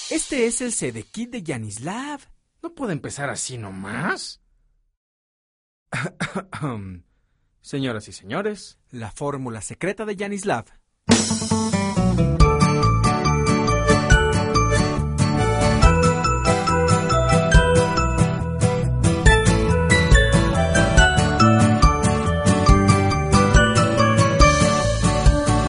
Este es el CD-Kit de Yanislav. ¿No puede empezar así nomás? Señoras y señores, la fórmula secreta de Yanislav.